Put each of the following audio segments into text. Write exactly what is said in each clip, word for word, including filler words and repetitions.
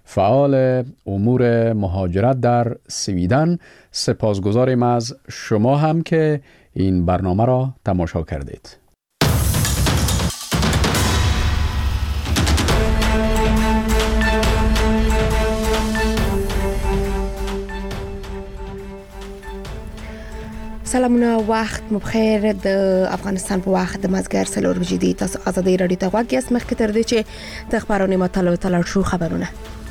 فعال امور مهاجرت در سویدن. سپاسگزاریم از شما هم که این برنامه را تماشا کردید. سلامونه، وخت مو بخیر. د افغانستان په وخت د مازګر څلور بجې دي. تاسو ازادي رادیو ته غوږ یاست. مخکې تر دې چې د خبرونو مطالعه تلل شو خبرونه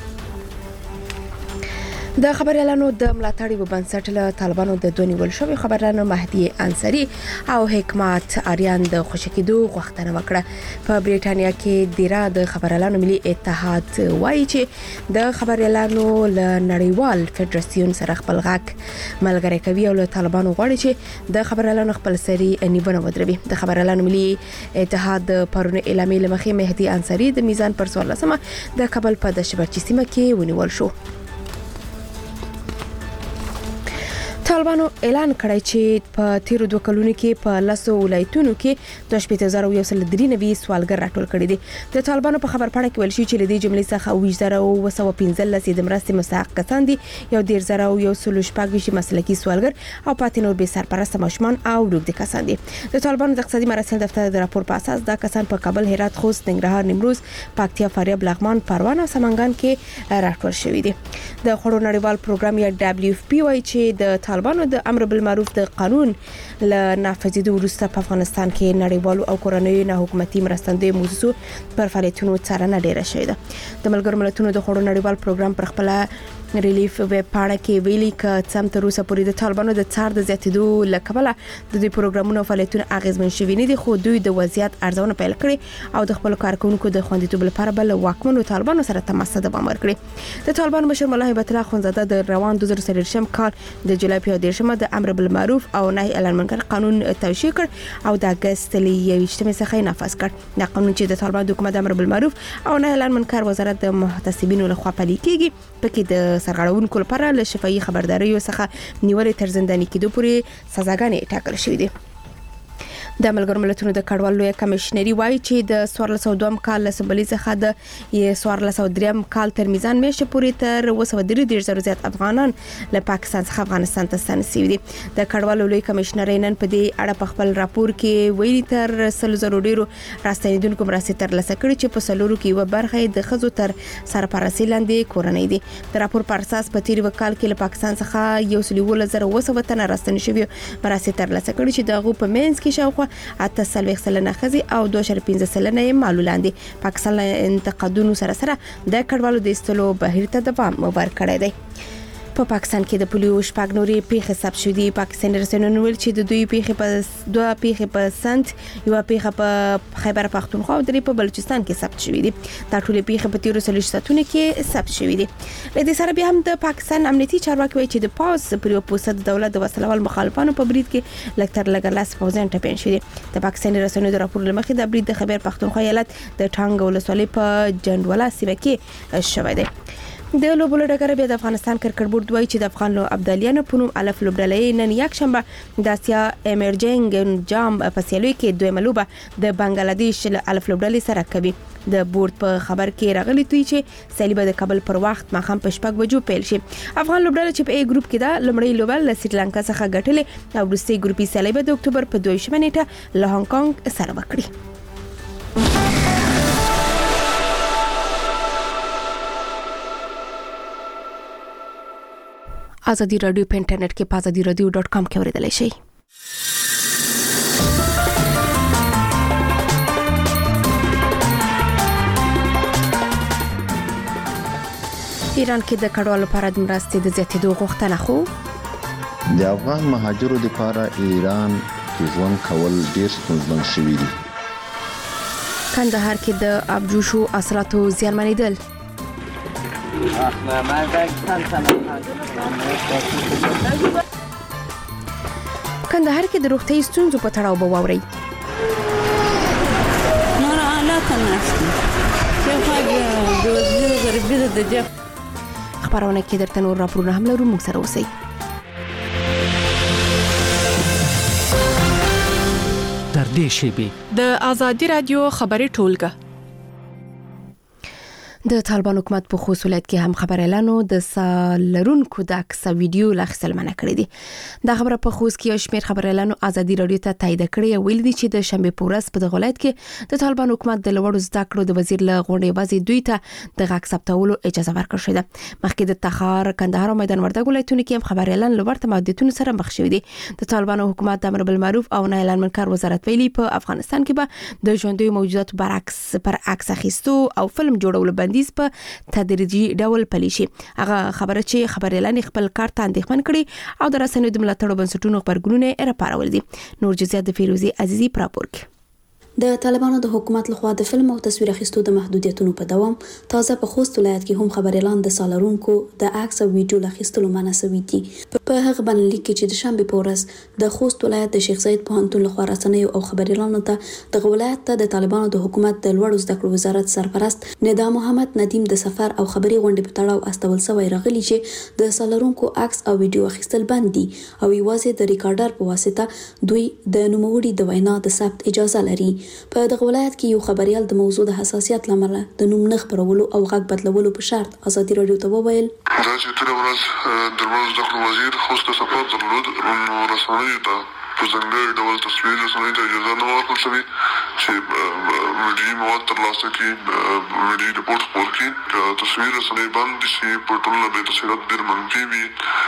د خبريالانو د ملاتړ په بنسټ له طالبانو د دوه نیول شوی خبريالانو مهدي انصاری او حکمت اریان د خوشکېدو غوښتنه وکړه. په بریټانیا کې دیره د خبريالانو ملي اتحاد وایي چې د خبريالانو له نړیوال فدراسیون سره خپل غږ ملګری کوي او له طالبانو غواړي چې د خبريالانو خپل سری نیونه ودروي. د خبريالانو ملي اتحاد پرونه اعلامیه لمخې مهدي انصاری د میزان پر څوارلسمه سمه د کابل په دشبرچی سیمه کې ونیول شو. طالبانو اعلان کړی چې په تیر دوه کلونو کې په لاسو ولایتونو کې د شپږ هزار یو سل درې نوي سوالګر راټول کړي دي. د طالبانو په خبر پاڼه کې ویل شوی چې د دې جملې څخه اووه زره او سل پنځلس د مرستې مستحق کسان دي، یو ډیر زره او یو سل شپږ مسلکي سوالګر او پاتې نور به سرپرست ماشومان او روږدي کسان دي. د طالبانو د اقتصادي مراسمو دفتر د راپور په اساس دا کسان په کابل، هرات، خوست، ننګرهار، نیمروز، پکتیا، فاریاب، لغمان، پروان او سمنګان کې راټول شوی دي. د خړو نړیوال پروګرام یا دبليو اف پی وايي چې د طالبانو د امر بالمعروف د قانون له نافذېدو وروسته په افغانستان کې نړیوالو او کورنیو نه حکومتي مرستندوی موضوع پر فعالیتونو څارنه ډیره شوې ده. د ملګرو ملتونو د خړو نړیوال پروګرام پر خپل ریلیف ویب پاڼه کې ویلي ک څم تر اوسه پورې د طالبانو د څار د زیاتېدو لکبله د دې پروګرامونو فعالیتونه اغیزمن شوي نه دي، خو دوی د وضعیت ارزونه پیل کړې او د خپل کارکونکو د خوندیتوب لپاره بل واکمنو طالبانو سره تماس د بامر کړی. د طالبانو مشر مولا هیبت الله خونزاده د روان دوه زره څلور کال د جولای په دیرشمه د امر بالمعروف او نهي عن المنکر قانون توشیح کړ او د اگست یویشتمه څخه نافذ کړ. دا قانون چې د طالبانو د حکومت امر بالمعروف او نهي عن المنکر وزارت د محتسبینو لخوا پلي کیږي، پکې د سرغړونکو لپاره له شفاهي خبرداري څخه نیولې تر زنداني کېدو پورې سزاګانې ټاکل شوې دي. د ملګرو ملتونو د کډوالو لوی کمشنري وایي چې د څوارلس سوه دوه کال له سمبلي څخه د څوارلس سوه درې کال تر میزان میاشتې پورې تر اوه سوه درې دېرش زره زیات افغانان له پاکستان څخه افغانستان ته ستانه شوي دي. د کډوالو لوی کمشنري نن په دې اړه په خپل راپور کې ویلي تر سل زره ډیرو راستنیدونکو مرستې ترلاسه کړي چې په سلورو کې یو برخه د خزو تر سرپرستی لاندې کورنۍ دي. د راپور پر اساس په تیر وکال کې له پاکستان څخه یو سل یو زره اوه سوه تنه راستنی شوي مرستې ترلاسه کړي چې دغه په مینس کې شاوخوا اته سلويخ سلنه خزي او دوه شر پنځه سلنه معلولان دي. پاکستان انتقادونو سره سره د کډوالو د استلو بهیر ته دوام ورکړی دی. په پاکستان کې د پولیو شپږ نوري پیښې ثبت شوې دي. پاکستان رسنیو ویل چې د دوی پیښې په دوه پیښې په سنت، یو پیښه په خیبر پختونخوا او درې په بلوچستان کې ثبت شوې دي. دا ټول پیښې په تیرو سلو ساتونه کې ثبت شوې دي. له دې سره بیا هم د پاکستان امنیتي چارواکي وایي چې د پاس پر یو پوسټ د دولت د وسلوال مخالفانو په برید کې لکتر لګلاس فوزن ټپین شوې دي. د پاکستان رسنیو د راپور لمخې د برید د خیبر پختونخوا ایالت د ټانګ ولسوالۍ په جندوله سیمه کې شوې ده. د لوبولو ډګر بیا د افغانستان کرکټ بورډ وایي چې د افغان ابدالیانو په نوم الف لوبډلې نن یک شنبه د اسیا ایمرجنګ جام په سیالۍ کې دویمه لوبه د بنگلاديش الف لوبډلې سره کوي. د بورډ په خبر کې راغلی دی چې سیالي به د کابل پر وخت ماخام په شپږ بجو پیل شي. افغان لوبډله چې په ای ګروپ کې ده لومړی لوبه له سریلانکا څخه ګټلې او وروستۍ ګروپي سیالي به د اکتوبر په دویشمه نیټه له هانګ کانګ سره وکړي. آزادی رادیو په انټرنیټ کې آزادی رادیو ډاٹ کام کې اوریدلای شئ. ایران کې د کډوالو لپاره د مرستې د زیاتېدو غوښتنه خو د افغان مهاجرو لپاره ایران کې ژوند کول ډېر ستونزمن شوي دي. کندهار کې د ابجوشو اصلاتو زیانمنېدل. کندهار کې د روغتي ستونزو په تړاو به واوري. نور حالات ناشته چې هغه د غریبۍ د جف خبرونه کې درته نور راپورونه هم لرو، موږ سره اوسئ. در دې شیبې د آزادی رادیو خبري ټولګه. د طالبان حکومت په خوست ولایت کې هم خبريالانو د سالرونکو د عکس ویډیو لاخصل منع کړی دي. دا خبره په خوست کې یو شمېر خبريالانو ازادي رادیو ته تایید کړې ویل دي چې د شنبه په ورځ په دغه ولایت کې د طالبان حکومت د لوړو زده کړو د وزیر له غونډې بازي دوی ته د عکس ثبتولو اجازه ورکړه شوه. مخکې د تخار، کندهار او میدان وردګ ولایتونو کې هم خبريالان لوړ محدودیتونو سره مخ شوي دي. د طالبان حکومت د امر بالمعروف او نهي عن المنکر وزارت ویلي په افغانستان کې به د ژوندۍ موجوداتو برعکس پر عکس اخیستو او فلم جوړولو بندیز په تدریجي ډول پلی شي. هغه خبره چې خبريالان خپل کار ته اندېښمن کړي او د رسنیو د ملاتړ بنسټونو خبرګونونه راپارول دي. نور جزئیات د فیروزي عزیزي پراپورک. د طالبانو د حکومت لخوا د فلم او تصویر اخیستو د محدودیتونو په دوام تازه په خوست ولایت کې هم خبريالان د سالرونکو د عکس او ویډیو اخیستلو منع شوي دي. په هغه باندې لیکي چې د شنبه په ورځ د خوست ولایت د شیخ زاید پوهنتون لخوا رسنیو او خبريالانو ته د ولایت ته د طالبانو د حکومت د لوړو زده کړو وزارت سرپرست ندا محمد ندیم د سفر او خبري غونډې په تړاو استول سوی راغلي چې د سالرونکو عکس او ویډیو اخیستل بند دي او یوازې د ریکارډر په واسطه دوی د نوموړي د وینا د ثبت اجازه لري. په دغه ولایت کې یو خبريال د موضوع د حساسیت لامل د نوم نه خبرولو او غږ بدلولو په شرط ازادي رادیو ته وویل دا چې تر ورځ د ورځ د وزیر خوست سفر درلود نو رسنیو ته په ځانګړي ډول تصویر رسنیو ته اجازه نه ورکړل شوې چې ویډیو مواد ترلاسه کړي، ویډیو رپورټ خپور کړي. تصویر رسنۍ بند شي په ټولنه به تاثیرات ډېر منفي وي،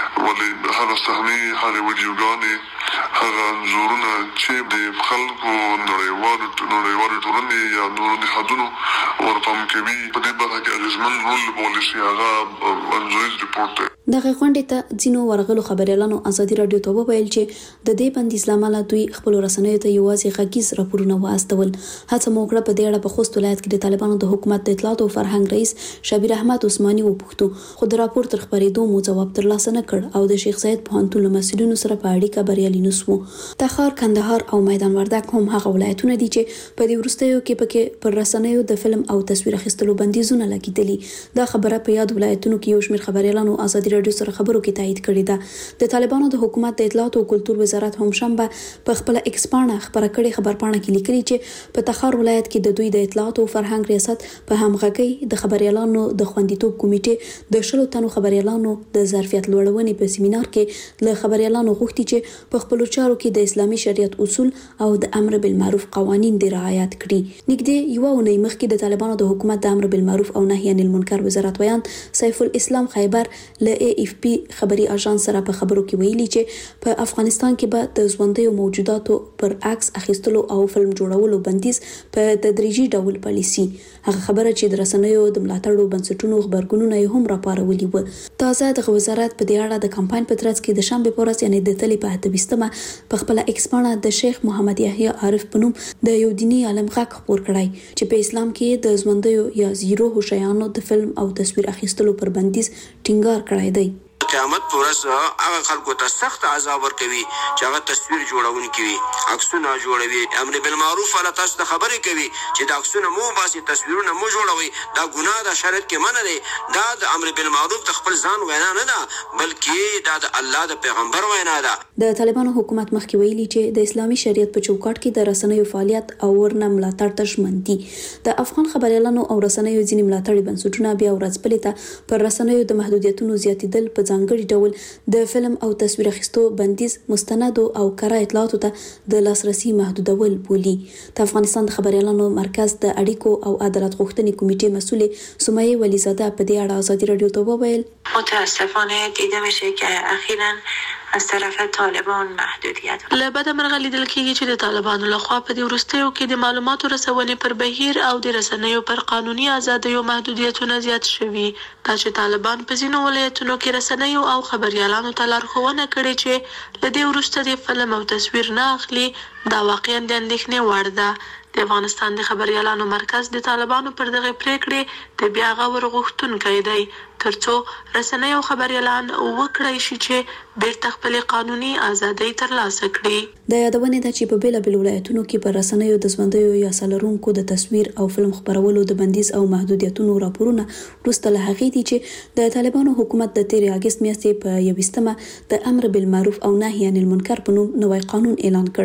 ولې هغه صحنې هغه ویډیوګانې هغه انځورونه چې د خلکو نړیوالو نړیوالو ټولنې یا نورو نهادونو ورپام کوي په دې برخه کې اغېزمن رول لوبولی شي هغه انځوریز رپورټ دی. دغه غونډې ته ځینو ورغلو خبريالانو ازادي رادیو ته وویل چې د دې بندیز لامل دوی خپل رسنیو ته یوازې غږیز راپورونه واستول. هڅه مو کړه په دې اړه په خوست ولایت کې د طالبانو د حکومت د اطلاعات او فرهنګ رئیس شبیر احمد عثماني وپوښتو، خو د راپور تر خبرېدو مو ځواب ترلاسه نه کړ او د شیخ زاید پوهنتون له مسؤلینو سره په اړیکه بریالي نشو. تخار، کندهار او میدان وردګ هم هغه ولایتونه دي چې په دې وروستیو کې پکې پر رسنیو د فلم او تصویر اخیستلو بندیزونه لګیدلي. دا خبره په یاد ولایتونو کې یو شمېر خبريالانو ازادي رادیو سره خبرو کې تایید کړې ده. د طالبانو د حکومت د اطلاعات او کلتور وزارت هم شنبه په خپل ایکس پاڼه خبره کړې خبرپاڼه کې لیکلي چې په تخار ولایت کې د دوی د اطلاعات او فرهنګ ریاست په همغږي د خبريالانو د خوندیتوب کمیټې د شلو تنو خبريالانو د ظرفیت لوړونې په سیمینار کې له خبريالانو غوښتي چې په خپل چارو کې د اسلامي شریعت اصول او د امر بالمعروف قوانین د رعایت کړي. نږدې یو اونۍ مخکې د طالبانو د حکومت د امر بالمعروف او نهي عن المنکر وزارت ویان سیف الاسلام خیبر له ای اف پی خبري اژانس سره په خبرو کې ویلي چې په افغانستان کې به د ژوندۍ موجوداتو پر عکس اخیستلو او فلم جوړولو بندیز په تدریجي ډول پالیسي. هغه خبره چې د رسنیو د ملاتړ بنسټونو خبرګونونه هم راپارولي و. تازه د وزارت په دې اړه د کمپاین په ترڅ کې د شنبه په ورځ یعنی د تلې په اتهمه په خپل ایکس پاڼه د شیخ محمد یحیی عارف په نوم د یو دینی عالم غږ خبر کړی چې په اسلام کې د ژوندۍ یا زیرو هوشیانو د فلم او تصویر اخیستلو پر بندیز ټینګار کړی دی. قیامت پر ورځ هغه خلکو ته سخت عذاب ورکوي چې هغه تصویر جوړونکي وي، عکسونه جوړوي، امر بالمعروف ولا تاسو ته خبرې کوي چې دا عکسونه مو باسي، تصویرونه مو جوړوي. دا ګناه د شریعت کې منع دی. دا د امر بالمعروف د خپل ځان وینا نه ده بلکې دا د الله د پیغمبر وینا ده. د طالبانو حکومت مخکې ویلي چې د اسلامي شریعت په چوکاټ کې د رسنیو فعالیت او ورنه ملاتړ ته ژمن دي. د افغان خبريالانو او رسنیو ځینې ملاتړي بنسټونه بیا ورځ بلې ته پر رسنیو د محدودیتونو زیاتېدل په ځانګړي ډول د فلم او تصویر اخیستو بندیز مستند او کره اطلاعاتو ته د لاسرسي محدودول بولي. د افغانستان د خبريالانو مرکز د اړیکو او عدالت غوښتنې کمیټې مسؤل سمیه ولیزاده په دې اړه ازادي رادیو ته وویل متاسفانه دیده میشه که اخیراً از طرف طالبان محدودیت لبد مرغه لیدل کېږي چې د طالبانو لخوا په دې وروستیو کې د معلوماتو رسونې پر بهیر او د رسنیو پر قانوني ازادیو محدودیتونه زیات شوي. دا چې طالبان په ځینو ولایتونو کې رسنیو او خبريالانو ته لارښوونه کړې چې له دې وروسته د فلم او تصویر نه اخلي، دا واقعا د اندېښنې وړ ده. د افغانستان د خبريالانو مرکز د طالبانو پر دغه پریکړې د بیا غور غوښتونکی دی ترڅو رسنۍ او خبريالان وکړای شي چې بیرته خپل قانوني ازادي ترلاسه کړي. د یادونه ده چې په بیلابل ولایتونو کې پر رسنیو د ژوندیو یا سالرونکو د تصویر او فلم خبرولو د بندیز او محدودیتونو راپورونه وروسته له هغې دي چې د طالبانو حکومت د تیر اگست میاشتې په یویشتمه د امر بالمعروف او نهي عن المنکر په نوم نوی قانون اعلان کړ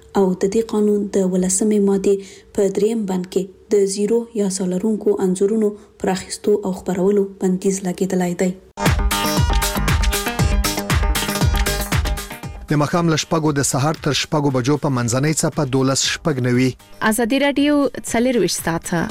او د دې قانون د ولسمې ماده په دریم بند کې د زیرو یا سالرونکو انځورونو پراخستو او خبرولو بندیز لګیدلای دی. د مخام لشپګو د سحر تر شپګو بجو په منځنۍ څپه دولس شپګ نوي. ازادي رادیو څلور ساعته.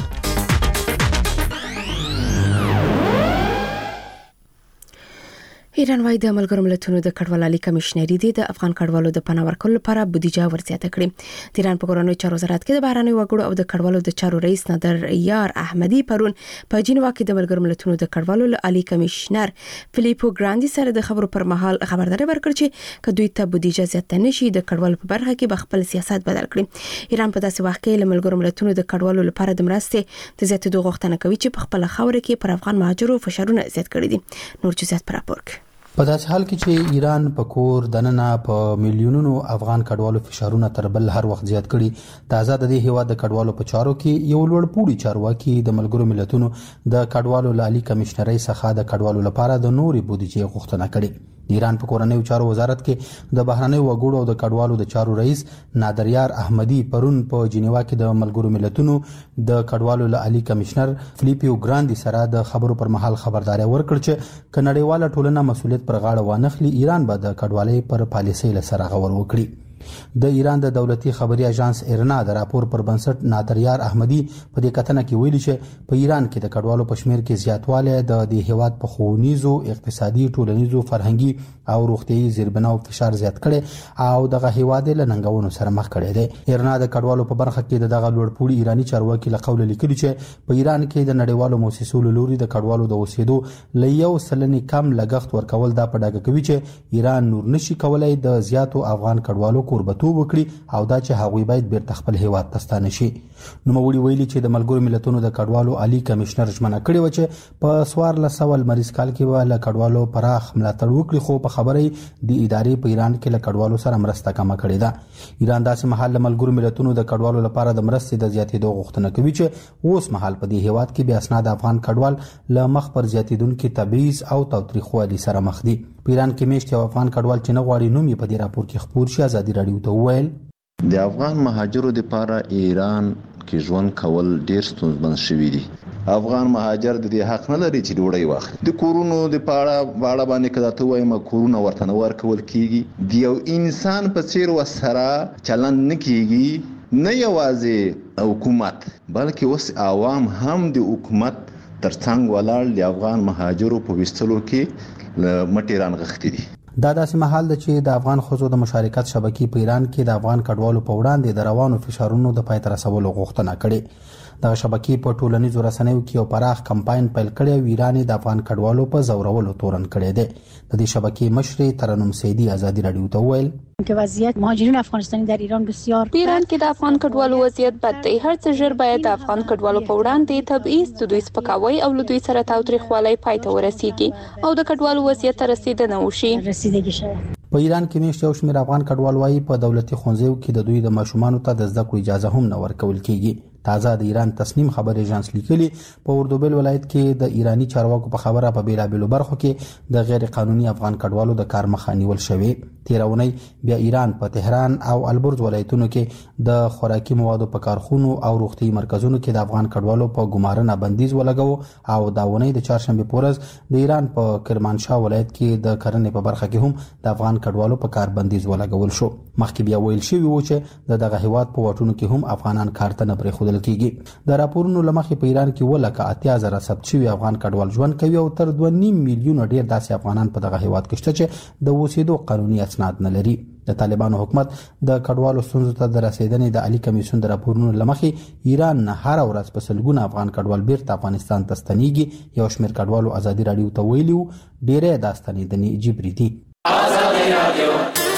ایران وايي د ملګرو ملتونو د کډوالۍ کمشنري د افغان کډوالو د پناه ورکولو لپاره بودیجه ورزیاته کړې. د ایران په کورونو چارو وزارت کې د بهرنی وګړو او د کډوالو د چارو رئیس نادر یار احمدی پرون په جنیوا کې د ملګرو ملتونو د کډوالو عالی کمشنر فلیپو ګراندي سره د خبرو پر مهال خبرداري ورکړه چې کدوې ته بودیجه زیاته نشي د کډوالو په برخه کې خپل سیاست بدل کړي. ایران په داسې وخت کې د ملګرو ملتونو د کډوالو لپاره د مرستې د زیاتېدو غوښتنه کوي چې په خپل خاور کې پر افغان مهاجرو فشارونه زیات کړي دي. نور جزئیات پر راپور کې. په داسې حال کې چې ایران په کور دننه په میلیونونو افغان کډوالو فشارونه تر بل هر وخت زیات کړي، تازه د دې هیواد د کډوالو په چارو کې یو لوړ پوړي چارواکي د ملګرو ملتونو د کډوالو لالي کمشنرۍ څخه د کډوالو لپاره د نوري بودیجې غوښتنه کړې. ایران په کورنیو چارو وزارت کې د بهرنی وګړو او د کډوالو د چارو رئیس نادر یار احمدی پرون په جنیوا کې د ملګرو ملتونو د کډوالو لالي کمشنر فلیپو ګراندي سره د خبرو پر مهال خبرداري ورکړه چې کنړیواله ټولنه مسؤلیت پر غاړه وانخلي، ایران به د کډوالۍ پر پالیسۍ لسره غور وکړي. د ایران د دولتي خبري اژانس ایرنا د راپور پر بنسټ نادر یار احمدی په دې کتنه کې ویلي چې په ایران کې د کډوالو په شمیر کې زیاتوالی د دې هیواد په ښوونیزو، اقتصادي، ټولنیزو، فرهنګي او روغتيایي زیربناو فشار زیات کړي او دغه هیواد له ننګونو سره مخ کړي دي. ایرنا د کډوالو په برخه کې دغه لوړ پوړي ایرانی چارواکي له قوله لیکلي چې په ایران کې د نړیوالو مؤسسو لوري د کډوالو د اوسېدو ليو سلنې کم لګښت ورکول دا په ډاګه کوي چې ایران نور نشي کولای د زیاتو افغان کډوالو کوربتوب وکړي او دا چې هغوی باید بیرته خپل هیواد ته ستانه شي. نو موري ویلي چې د ملګرو ملتونو د کډوالو عالی کمشنر ژمنه کړې و چې په څوارلس سوه لمریز کال کې به له کډوالو پراخ ملاتړ وکړي، خو په خبرې د ادارې په ایران کې له کډوالو سره مرسته کمه کړې ده. ایران داسې مهال له ملګرو ملتونو د کډوالو لپاره د مرستې د زیاتېدو غوښتنه کوي چې اوس مهال په دې هیواد کې بیا اسناد افغان کډوال له مخ پر زیاتېدونکو تبعیض او تاوتریخوالي سره مخ دي. په ایران کې میشت یو افغان کډوال چې نه غواړي نوم یې په دې راپور کې خپور شي ازادي رادیو ته وویل د افغان مهاجرو لپاره ایران کې ژوند کول ډیر ستونزمن شوی دی. افغان مهاجر د دې حق نه لري چې ډوډۍ واخلي. د کورونو د پاړه باړه باندې کدا ته وایم کورونه ورته نه ورکول کیږي. د یو انسان په څیر وسره چلند نه کیږي، نه یوازې حکومت بلکې اوس عوام هم د حکومت ترڅنګ ولاړ د افغان مهاجرو په وستلو کې مټی رانغښتي دي. دا داسې محل ده چې د افغان ښځو د مشارکت شبکې په ایران کې د افغان کډوالو په وړاندې د روانو فشارونو د پای ته رسولو غوښتنه کړې. دغه شبکې په ټولنیزو رسنیو کې یو پراخ کمپاین پیل کړی او ایران د افغان کډوالو په زورولو تورن کړی دی. د دې شبکې مشرې ترنم سیدی ازادي رادیو ته وویل که وضعیت مهاجرین افغانستانی در ایران بسیار په ایران کې د افغان کډوالو وضعیت بد دی. هر څه ژر باید د افغان کډوالو په وړاندې تبعیض، د دوی سپکاوی او له دوی سره تاوتریخوالی پای ته ورسیږي او د کډوالو وضعیت ته رسیدنه وشي. رسیدګي شوه. په ایران کې میشت یو شمېر افغان کډوال وايي په دولتي ښوونځیو کې د دوی د ماشومانو ته د زده کړو اجازه هم نه ورکول کیږي. تازه د ایران تصنیم خبري اژانس لیکلي په اردوبیل ولایت کې د ایرانی چارواکو په خبره په بیلابیلو برخو کې د غیر قانوني افغان کډوالو د کار مخه نیول شوی. تیرونی بیا ایران په تهران او البرز ولایتونو کې د خوراکي موادو په کارخونو او روغتي مرکزونو کې د افغان کډوالو په ګمارنه بندیز ولګاو او دا ونی د چهارشنبه پورز د ایران په کرمانشاه ولایت کې د کرنې په برخه کې هم د افغان کډوالو په کار بندیز ولګول شو. مخکې بیا ویل شوی و چې د دغه هیواد په واټونو کې هم افغانان کار ته نه پرېښودل کیږي. د راپورونو لمخې په ایران کې ولکه اتیا زره ثبت شوي افغان کډوال ژوند کوي او تر دوه نیم میلیونه ډیر داسې افغانان په دغه هیواد کې شته چې د اوسېدو قانوني اسناد نه لري. د طالبانو حکومت د کډوالو ستونزو ته د رسیدنې د عالی کمیسیون د راپورونو لمخې ایران نه هر ورځ په سلګونه افغان کډوال بیرته افغانستان ته ستنېږي. یو شمېر کډوالو ازادي رادیو ته ویلي وو ډېری دا ستنېدنې جبري دي. ازادي رادیو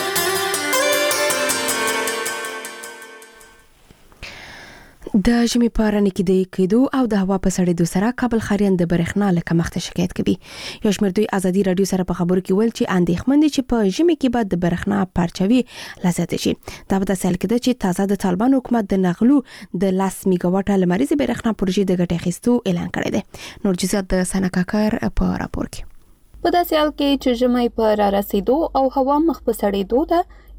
د ژمي په رڼا کې د کېدو او د هوا په سړېدو سره کابل ښاریان د برېښنا له کمښت شکایت کوي. یو شمېر دوی ازادي رادیو سره په خبرو کې ویل چې اندېښمن دي چې په ژمي کې به د برېښنا پرچاوي لا زیاته شي. دا په داسې حال کې ده چې تازه د طالبان حکومت د نغلو د لس میګاواټه لمریزې برېښنا پروژې د ګټې اخیستو اعلان کړی دی. نور جزئیات د سنا کاکر په راپور کې. په داسې حال کې چې ژمي په را رسیدو او هوا مخ په سړېدو ده،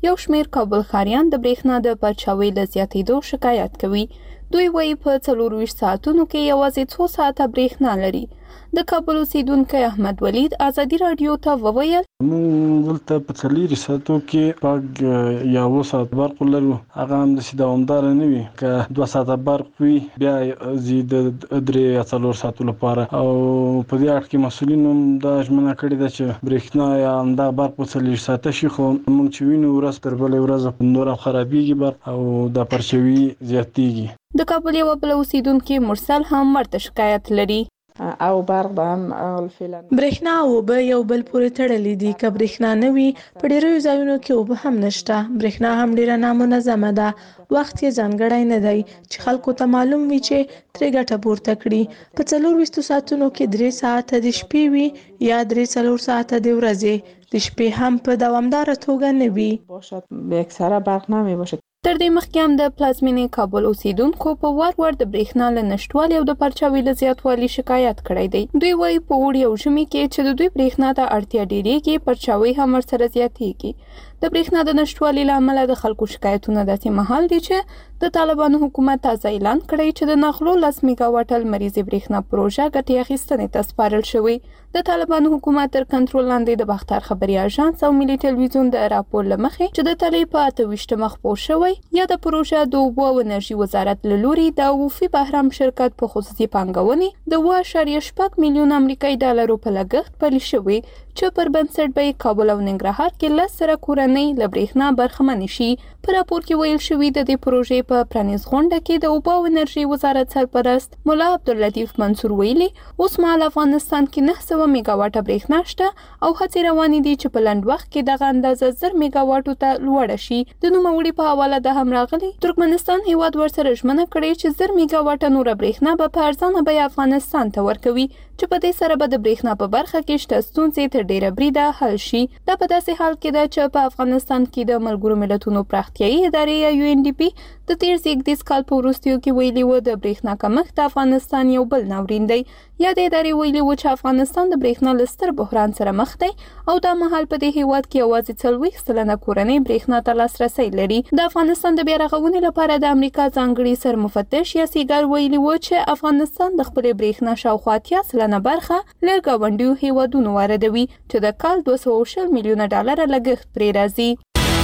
یو شمیر کابل ښاریان د برېښنا د پرچاوۍ له زیاتېدو شکایت کوي. دوی وایي په څلور ویشت ساعتونو کې یوازې څو ساعته برېښنا لري. د کابل اوسیدونکی احمد ولید ازادي راډیو ته وویل موږ دلته په څلور ساعتو کې پاک یا و ساعت برق لرو، هغه هم د دوامدار نه وي. که دوه ساعته برق وي بیا زید درې یا څلور ساعتو لپاره. او په دې اړه کې مسؤلین هم دا ژمنه کړې ده چې برېښنا یا همدا برق په څلور ساعته شي، خو موږ چې وینو ورځ تر بلې ورځ نور خرابېږي برق او د پرچوي زیاتېږي. د کابل یو بل اوسیدونکي مرسل هم ورته شکایت لري. او برق به هم فعلا برېښنا او اوبه یو بل پورې تړلې دي. که برېښنا نه وي په ډېرو ځایونو کې اوبه هم نشته. برېښنا هم ډېره نامنظمه ده، وخت یې ځانګړی نه دی چې خلکو ته معلوم وي چې ترې ګټه پورته کړي. په څلور ویشتو ساعتونو کې درې ساعته د شپې وي یا درې څلور ساعته د ورځې. د شپې هم په دوامداره توګه نه وي. باشد اکثره برق نمی باشه. تر دې مخکې هم د پلازمینې کابل اوسیدونکو په وار وار د برېښنا له نشټوالي او د پرچاوي له زیاتوالي شکایت کړی دی. دوی وایي په اوړي او ژمي کې چې د دوی برېښنا ته اړتیا ډېرېږي، پرچاوي هم ورسره زیاتېږي. د برېښنا د نشټوالي له امله د خلکو شکایتونه داسې مهال دي چې د طالبانو حکومت تازه اعلان کړی چې د نغلو لس میګاواټ لمریزې برېښنا پروژه ګټې اخیستنې ته سپارل شوې. د طالبانو حکومت تر کنټرول لاندې د باختر خبري اژانس او ملي ټلویزیون د راپور له مخې چې د تلې په اته ویشتمه خپور شوی یا د پروژه د اوبو او انرژي وزارت له لوري د وفي بهرام شرکت په خصوصي پانګونې د اوه اعشاریه شپږ میلیون امریکایي ډالرو په لګښت پلي شوی چې پر بنسټ به کابل او ننګرهار کې لس زره کورنۍ له برېښنا برخمن شي. په راپور کې ویل شوي د دې پروژې په پرانیز غونډه کې د اوبو او انرژي وزارت سرپرست مولا عبداللطیف منصور ویلي اوس مهال افغانستان کې نه سوه میګاواټه برېښنا شته او هڅې روانې دي چې په لنډ وخت کې دغه اندازه زر میګاواټو ته لوړه شي. د نوموړي په حواله د هم راغلي ترکمنستان هیواد ورسره ژمنه کړې چې زر میګاواټه نوره برېښنا به په ارزانه بیه افغانستان ته ورکوي چې په دې سره به د برېښنا په برخه کې شته ستونزې تر ډېره بریده حل شي. دا په داسې حال کې ده چې په افغانستان کې د ملګرو ملتونو پراختیایي ادارې یا یو ان ډي پي د تیر زیږدیز کال په وروستیو کې ویلي و د برېښنا کمښت د افغانستان یو بل ناورین دی. یا د ادارې ویلي و چې افغانستان د برېښنا له ستر بحران سره مخ دی او دا مهال په دې هیواد کې یوازې څلوېښت سلنه کورنۍ برېښنا ته لاسرسی لري. د افغانستان د بیا رغونې لپاره د امریکا ځانګړي سرمفتش یا سیګار ویلي و چې افغانستان د خپلې برېښنا شاوخوا اتیا سلنه برخه له ګاونډیو هیوادونو واردوي چې د کال دوه سوه او شل میلیونه ډالره لګښت پرې راځي.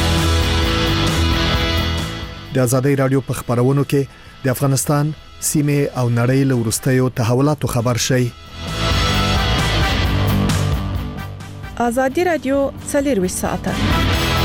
د ازادي رادیو په خبرونو کې د افغانستان سیمه او نړۍ له وروستیو تحولاتو خبر شي. ازادي رادیو څلور ویشت ساعته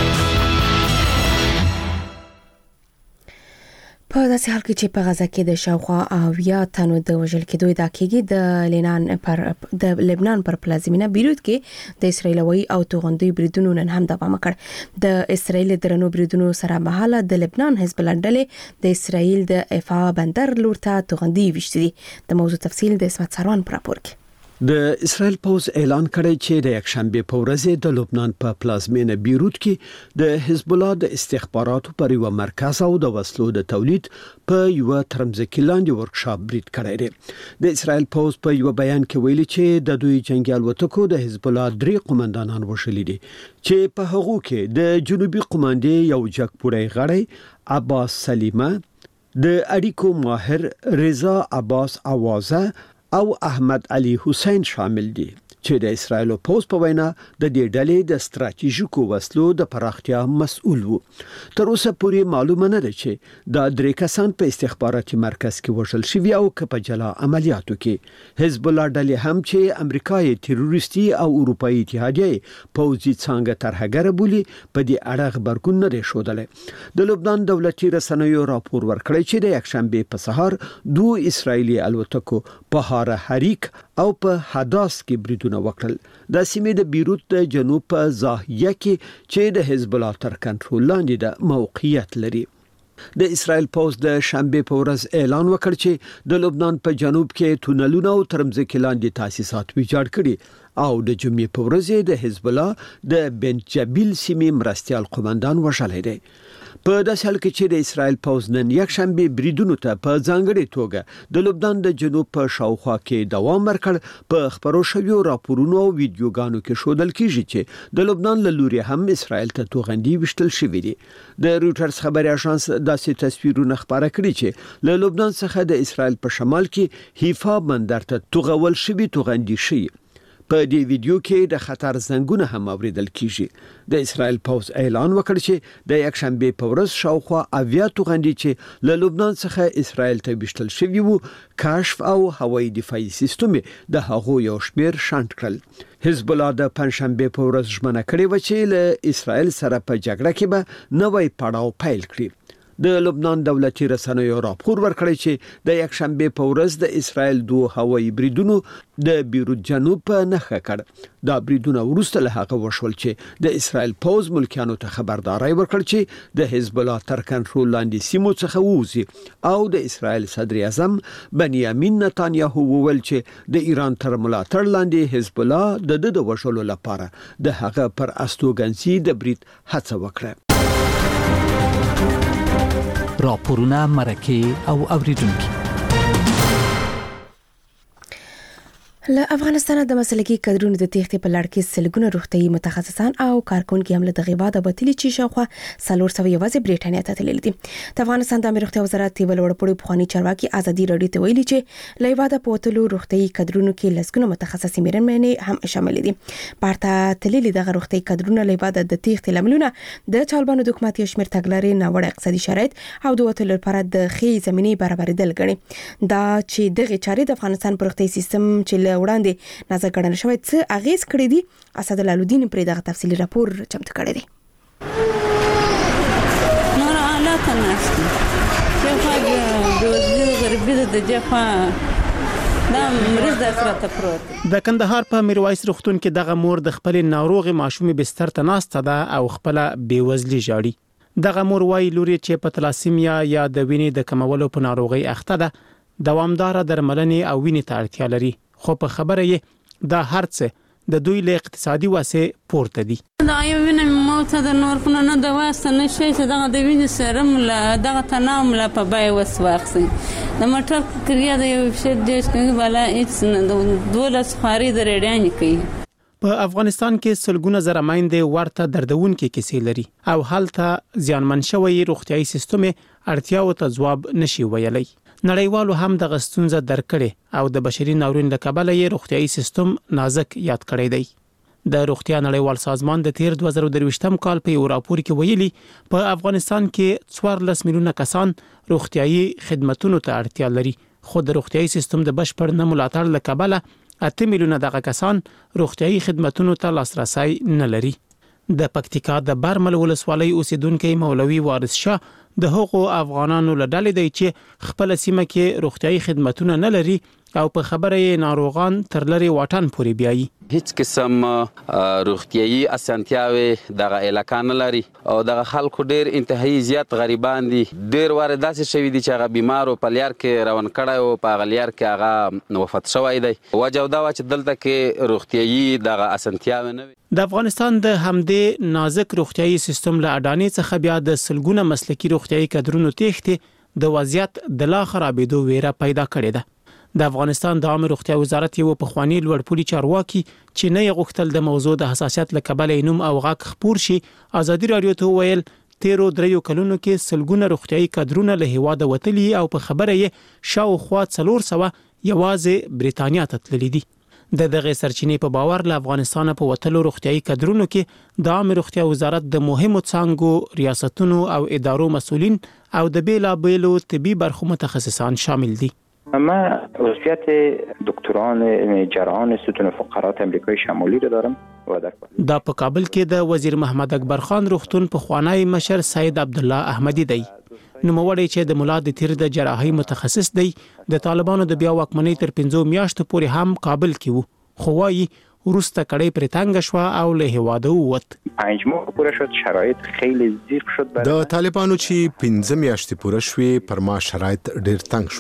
په داسې حال کې چې په غزه کې د شاوخوا اویا تنو د وژل کېدو ادعا کېږي. د لبنان پر د لبنان پر پلازمینه بیروت کې د اسرایل هوایي او توغندي بریدونو نن هم دوام وکړ. د اسرایل درنو بریدونو سره مهاله د لبنان حزب الله ډلې د اسرایل د افا بندر لور ته توغندي وشتي. د موضوع تفصیل د اسمت سروان پر راپور کې. د اسرائیل پوز اعلان کړی چې د یکشنبه په ورځ د لبنان په پلازمینه بیروت کې د حزب الله د استخباراتو پر یو مرکز او د وسلو د تولید په یو ترمځکي لاندې ورکشاپ برید کړی دی. د اسرائیل پوز په یو بیان کې ویلي چې د دوی جنگي الوتکو د حزب الله درې قومندانان وشلي دي چې په هغو کې د جنوبي قوماندې یو جګپوړی غړی عباس سلیمه، د اړیکو ماهر رضا عباس اوازه او احمد علي حسین شامل دي چې د اسرائیل پوز په وینا د دې ډلې د ستراتیژیکو وسلو د پراختیا مسؤل وو. تر اوسه پورې معلومه نه ده چې د درې کسان په استخباراتي مرکز کې وژل شوي او که په جلا عملیاتو کې. حزب الله ډلې هم چې امریکای تروریستي او اروپאי اتحادیه پوځي څنګه ترهګر بولی په دې اړه خبرګون نه دی شودل. د لبنان دولتي رسنیو راپور ورکړی چې د یکشنبه په سهار دوه اسرایلی الوتکو په هاره حریک او په حداس کې بریدونه وکړل. د سیمې د بیروت د جنوب په زاهیه کې چې د حزب الله تر کنټرول لاندې د موقعیت لري. د اسرائیل پوز د شنبه په ورځ اعلان وکړ چې د لبنان په جنوب کې تونلونه او ترمځکي لاندې تاسیسات ویجاړ کړي او د جمعې په ورځ د حزب الله د بن جبیل سیمې مرستيال قومندان وژلی دی. په داسې حال کې چې د اسرائیل پوځ نن یک شنبه بریدونو ته په ځانګړې توګه د لبنان د جنوب په شاوخوا کې دوام ورکړ، په خبرو شویو راپورونو او ویډیوګانو کې ښودل کیږي چې د لبنان له لوري هم اسرائیل ته توغندي وشتل شوې دي. د رويټرز خبري اژانس داسې تصویرونه خبره کړي چې له لبنان څخه د اسرائیل په شمال کې حیفا بندر ته توغول شوی توغندي شي. په دې ویډیو کې د خطر زنګونه هم اوریدل کیږي. د اسرائیل پوز اعلان وکړ چې د یک شنبه په ورځ شاوخوا اویا توغندي چې له لبنان څخه اسرائیل ته وشتل شوی وو کشف او هوایي دفاعي سیستم د هغو یو شمیر شانت کړل. حزب الله د پنځشنبه په ورځ ژمنه کړې و چې له اسرائیل سره په جګړه کې به نوې پړاو پیل کړي. د لبنان دولتي رسنیو راپور ورکړی چې د یک شنبه په ورځ د اسرائیل دوه هوایي بریدونو د بیروت جنوب په نخښه کړ. دا بریدونه وروسته له هغه وشول چې د اسرائیل پوز ملکیانو ته خبرداري ورکړ چې د حزب الله تر کنټرول لاندې سیمو څخه ووځي او د اسرائیل صدر اعظم بنیامین نتانیاهو وویل چې د ایران تر ملاتړ لاندې حزب الله د د وشلو لپاره د هغه پر استوګنځي د برید هڅه وکړه. راپورونه مرکه او اوریدونکو له افغانستان د مسلکي کادرونو د تېښتې په لړ کې سلګونه روغتيایي متخصصان او کارکونکي هم له دغه بعد بتلی چې شاوخوا څلور سوه یوازې بریټانیا ته تللي دي. د افغانستان د امنیت روغتیا وزارت یو لوړپوړي پخوانی چارواکي ازادي رادیو ته ویلي چې له بعد په وتلو روغتيایي کادرونو کې لسګونه متخصصي میرمنې هم شامل دي. پارته تللي دغه روغتيایي کادرونه له بعد د تېښتې لاملونه د طالبانو د حکومت یو شمېر تګلارې ناوړه اقتصادي شرایط او د وتلو لپاره د ښې زمینې برابرېدل ګڼي. دا چې دغه چارې د افغانستان پر روغتيایي سیستم چې وړاندې نظر کړل شوی څه اغیز کړی دي. اسد الالودین پر دغه تفصیلی راپور چمتو کړی دی. نور حالات نشته چې خو د غربي د جفا دا مرز د افراط پروت. د کندهار په میرویس روغتون کې دغه مور د خپل ناروغ ماشومې بستر ته ناسته ده او خپل بیوزلي جاړي. دغه مور وايي لوري چې په تلاسیمیا یا د وینې د کمولو په ناروغي اخته ده، دوامدار درملنې او وینې ته اړتیا لري، خو په خبره یې دا هرڅه د دوی له اقتصادي واسه پورته دي. دا یو وینم موته د نور په نه د واسه نشي چې دغه د وینې سرم لا دغه تنام لا په بای وسواخسي د مټر کریه د یو شی د څنګه بالا هیڅ د دولت خاري د ریډانی کوي. په افغانستان کې سلګونه زره مایندې ورته دردونکې کیسې لري او هلته زیانمن شوی روغتيایي سیستم اړتیاو ته ځواب نشي ویلای. نړیوالو هم د غستونزه درکړي او د بشري ناورین له کبله یې روغتيایي سیستم نازک یاد کړی دی. د روغتیا نړیوال سازمان د تیر دوه زره درویشتم کال په یو راپور کې ویلي په افغانستان کې څوارلس میلیونه کسان روغتيایي خدماتو ته اړتیا لري، خو د روغتيایي سیستم د بشپړ نه ملاتړ له کبله اته میلیونه دغه کسان روغتيایي خدماتو ته لاسرسي نه لري. د پکتیکا د برمل ولسوالۍ اوسیدونکو مولوي وارث شاه د هغو افغانانو له ډلې دی چې خپل سیمه کې روغتيایي خدماتونه نه لري او په خبره یې ناروغان تر لري واټن پورې بیایي. هیڅ قسم روغتيایي اسانتیاوي دغه علاقه نه لري او دغه خلکو ډیر انتهایی زیات غریبان دي. ډیر واردات شوی دي چې هغه بیمارو په لیار کې روان کړي او په غلیار کې هغه وفات شوی دی. وجه دا و چې دلته کې روغتيایي دغه اسانتیاوي نه وي. د افغانستان د همدې نازک روغتيایي سیستم له اډانې څخه بیا د سلګونه مسلکي روغتيایي کادرونو تېښتې د وضعیت د لا خرابېدو ویره پیدا کړې ده. د افغانستان د عامه روغتیا وزارت یو پخوانی لوړپوړي چارواکي چې نه غوښتل د موضوع د حساسیت له کبله نوم او غاک خپور شي، ازادي رادیو ته ویل تیرو دریو کلونو کې سلګونه روغتيایي کادرونه له هیواده وتلي او په خبره یې شاوخوا څلور سوه یوازې بریتانیا ته تللي دي. د دغه سرچینې په باور له افغانستان په وتلو روغتيایي کادرونو کې د عامه روغتیا وزارت د مهمو څانګو ریاستونو او ادارو مسؤلین او د بیلا بیلو طبي برخو متخصصان شامل دي. من عضویت دکتران جراحان ستون فقرات امریکای شمالی رو دارم. دا په کابل کې د وزیر محمد اکبر خان روغتون په خوانی مشر سید عبدالله احمدی دی. نوموړی چې د مولا د تیر د جراحي متخصص دی، د طالبانو د بیا واکمنۍ تر پنځو میاشتو پورې هم کابل کې وو، خو وايي ورسته کړي پر تنګ شو او له هواده ووت. پنځه ماه پوره شد، شرایط خیلی ضیق شد. د طالبانو چې پنځه میاشتې پوره شوې پر ما شرایط ډیر تنګ شول،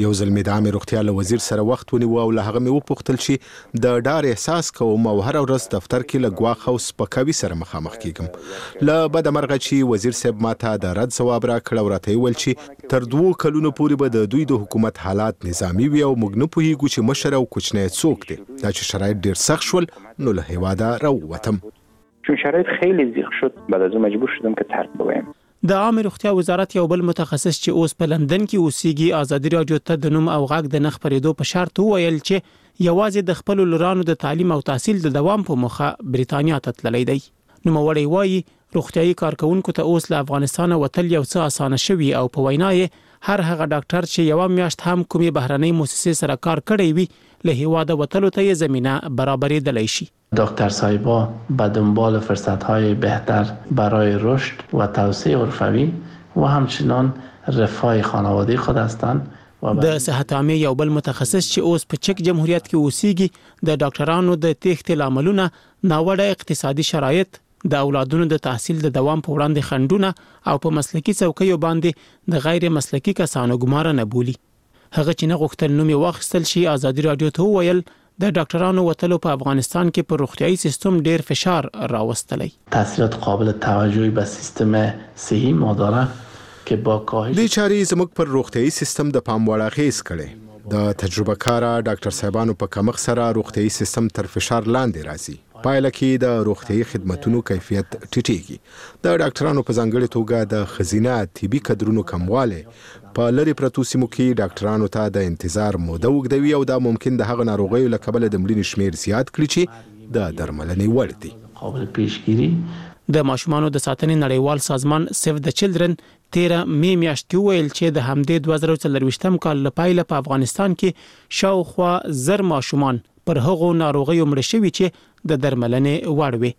یو ځل مې د عامه روغتیا له وزیر سره وخت ونیو او له هغه مې وپوښتل چې د ډار احساس کوم او هر ورځ دفتر کې له ګواښ او سپکاوي سره مخامخ کیږم. له بده مرغه چې وزیر صاحب ماته د رد ځواب راکړ او راته ویل چې تر دوه کلونو پورې به د دوی د حکومت حالات نظامی وي او موږ نه پوهیږو چې مشر او کوچنی څوک دی. دا چې شرایط ډیر سخت شول نو له هیواده راووتم. چون شرایط خیلی زیغ شد بعد از اون مجبور شدم که ترک بگویم. د عامه روغتیا وزارت یو بل متخصص چې اوس په لندن کې اوسېږي ازادي راډیو ته د نوم او غږ د نخ پرېدو په شرط وویل چې یوازې د خپل لورانو د تعلیم او تحصیل د دوام په موخه بریتانیا ته تللی دی. نوموړی وایي روغتیايي کارکونکو ته اوس له افغانستان وتل یو څه اسانه شوي او په وینا یې هر هغه ډاکټر چې یو میاشت هم کومې بهرنۍ مؤسسې سره کار کړی وي له هیواده وتلو ته یې زمینه برابرېدلی شي. دکتر صاحبا به دنبال فرصت‌های بهتر برای رشد و توسعه حرفوی و همچنان رفاه خانواده خود هستند. د صحت عامه یو بل متخصص چې اوس په چک جمهوریت کې اوسېږي د ډاکټرانو د تېښتې لاملونه ناوړه اقتصادي شرایط د اولادونو د تحصیل د دوام په وړاندې خنډونه او په مسلکي څوکیو باندې د غیر مسلکي کسانو ګمارنه بولي. هغه چې نه غوښتل نوم یې واخیستل شي ازادي راډیو ته وویل د ډاکټرانو وتلو په افغانستان کې په روغتیايي سیستم ډیر فشار راوستلی. تاثیرات قابل توجهی به سیستم صحی مادره که با کاهش د چاري زموږ پر روغتیايي سیستم د پام وړ اغیز کړي. د تجربه کارا ډاکټر صاحبانو په کمښت سره روغتیايي سیستم تر فشار لاندې راځي. پایله کې د روغتیايي خدماتو کیفیت ټیټیږي. د ډاکټرانو په ځانګړي توګه د خزینه طبي کډرونو کمواله په لری پرتو سیمو کې ډاکټرانو ته د انتظار موده وګدوي او دا ممکن د هغه ناروغیو له کبله د مړینې شمیر زیات کړي چې د درملنې وړ دي. قابل پیشگیری د ماشومانو د ساتنې نړیوال سازمان سیو د چلډرن تیره می میاشت کې ویل چې د همدې دوه زره څلرویشتم کال لپاره په افغانستان کې شاوخوا زر ماشومان پر هغو ناروغیو مړ شوي چې د درملنې وړ وي.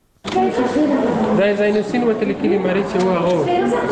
دا زاینوسین وتل کلی مریض چې هغه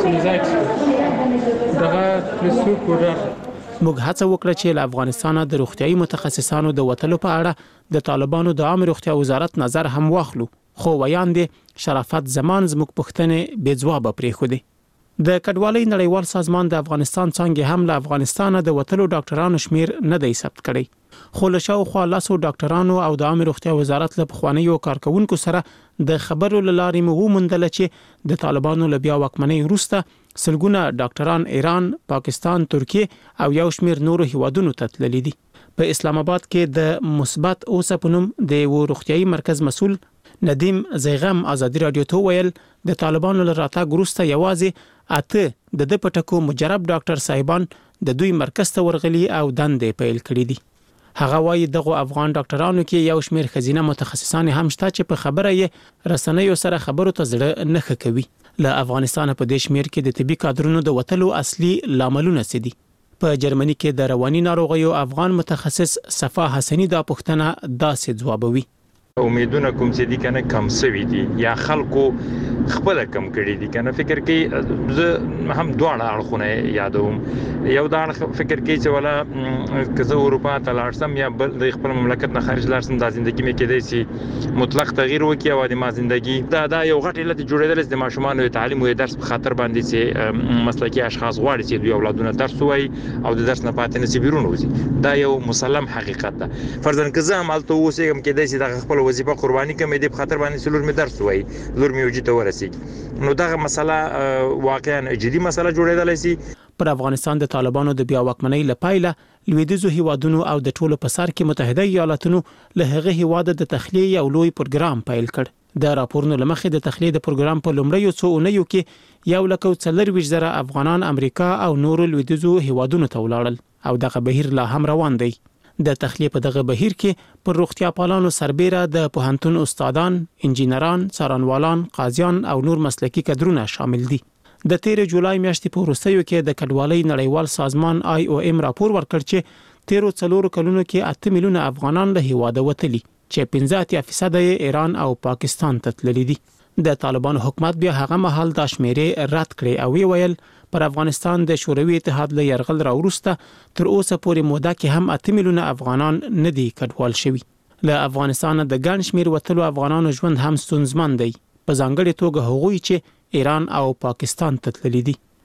سینزایټ دغه پلسو پودر موږ هڅه وکړه چې له افغانستان د روغتیايي متخصصانو د وتلو په اړه د طالبانو د عامه روغتیا وزارت نظر هم واخلو خو ویاندې شرافت زمان زموږ پوښتنې بې ځوابه پرېښودې. د کډوالۍ نړیوال سازمان د افغانستان څنګه هم له افغانستان د وتلو ډاکټرانو شمیر نه دی ثبت کړی. خو له شاوخوا لسو ډاکټرانو او د عامه روغتیا وزارت له پخوانیو کارکونکو سره د خبرو له لارې مو وموندل چې د طالبانو له بیا واکمنۍ وروسته سلګونه ډاکټران ایران، پاکستان، ترکیه او یو شمیر نورو هیوادونو ته تللي دي. په اسلام آباد کې د مثبت اوسه په نوم د یو روغتیايي مرکز مسؤل ندیم زیغم ازادي راډیو ته ویل د طالبانو له راتګ وروسته یوازې اته د د پټکو مجرب ډاکټر صاحبان د دوی مرکز ته ورغلي او دندې پیل کړې دي. هغه وایي دغه افغان ډاکټرانو کې یو شمیر خزینه متخصصان هم شته چې په خبره یې رسنیو سره خبرو ته زړه نه ښه کوي. له افغانستان په دې شمیر کې د طبي کادرونو د وتلو اصلي لاملونه څه دي؟ په جرمني کې د رواني ناروغیو افغان متخصص صفا حسنی دا پوښتنه داسې ځوابوي. امیدونه کوم چې دي کنه کم سوي دي یا خلکو خپل کم کړي دي کنه فکر کې زه هم دوه اړخونه یادوم. یو دا فکر کې چې ولا کزه اروپا ته لاړسم یا د خپل مملکت نه خارج لاړسم د ژوندۍ مې کېدای شي مطلق تغییر وکړي او د ما ژوندۍ دا دا یو غټ علت جوړېدل د ماشومان د تعلیم او درس په خاطر باندې چې مسلکي اشخاص غواړي چې دوی اولادونه درس وایي او د درس نه پاتې نشي بیرون وځي. دا یو مسلم حقیقت ده. فرضاً که زه هم هلته اوسېږم کېدای شي د خپل وظیفه قرباني کوم د په خاطر باندې سلور مې درس وایي لور مې وجې ته ورسېږي نو دغه مسله واقعا جدي مسله جوړېدلی شي. پر افغانستان د طالبانو د بیا واکمنۍ لپاره لویدیځو هیوادونو او د ټولو په سر کې متحده ایالاتونو له هغه هیواده د تخلیه یو لوی پروګرام پیل کړ. د راپورونو لمخې د تخلیه د پروګرام په لومړیو څو اونیو کې یو لکه څلرویشت زره افغانان امریکا او نورو لویدیځو هیوادونو ته ولاړل او دغه بهیر لا هم روان دی. د تخلیه په دغه بهیر کې پر روغتیا پالانو سربېره د پوهنتون استادان، انجینران، څارنوالان، قاضیان او نور مسلکي کډرونه شامل دي. د تیر جولای میاشتې په وروستیو کې د کډوالۍ نړیوال سازمان آی او ام راپور ورکړ چې تیرو څلورو کلونو کې اته میلیونه افغانان له هیواده وتلي چې پنځه اتیا فیصد یې ایران او پاکستان ته تللي دي. د طالبانو حکومت بیا هغه مهال دا شمیرې رد کړې او ویل پر افغانستان د شوروي اتحاد له یرغل راوروسته تر اوسه پورې موده کې هم اته میلیونه افغانان نه دي کډوال شوي. له افغانستان د ګڼ شمیر وتلو افغانانو ژوند هم ستونزمن دی، په ځانګړي توګه هغوی چې ایران او پاکستان ته تللي دي.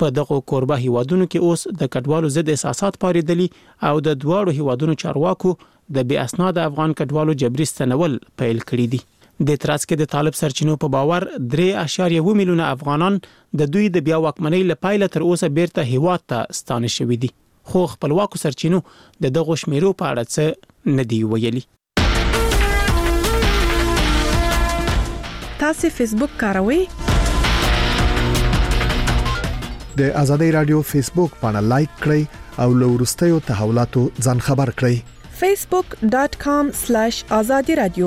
په دغه کوربه هیوادونو کې اوس د کډوالو ضد احساسات پارېدلي او د دواړو هیوادونو چارواکو د بې اسناد افغان کډوالو جبري ستنول پیل کړی دي. د ترڅ کې د طالب سرچینو په باور درې اعشاریه اووه میلیونه افغانان د دوی د بیا واکمنۍ لپاره تر اوسه بیرته هیواد ته ستانه شوي دي، خو خپلواکو سرچینو د دغه شمیرو په اړه څه نه دی ویلي. تاسو فیسبوک کاروئ؟ د ازادۍ رادیو فیسبوک باندې لایک کړئ او له وروستیو تحولاتو ځان خبر کړئ. facebook dot com slash azadi radio